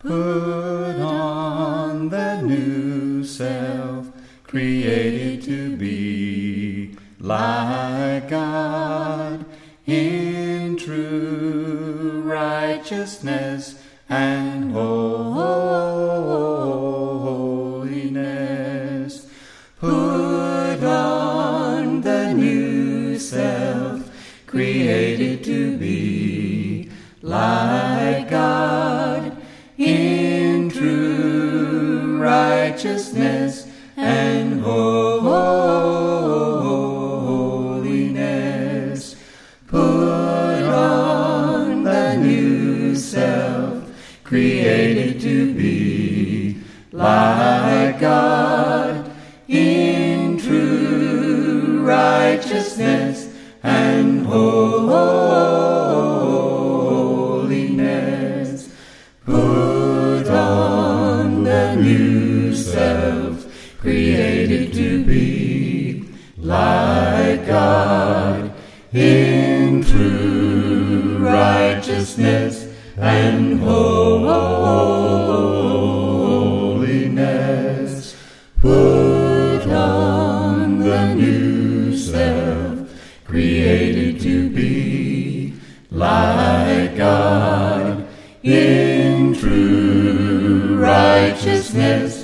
Put on the new self, created to be like God, in true righteousness and holiness. Put on the new self, created to be like God, in true righteousness and holiness. Put on the new self, created to be like God, in true righteousness and holiness. Put on the new self, created to be like God, in true righteousness and holiness. Put on the new self, created to be like God, in true righteousness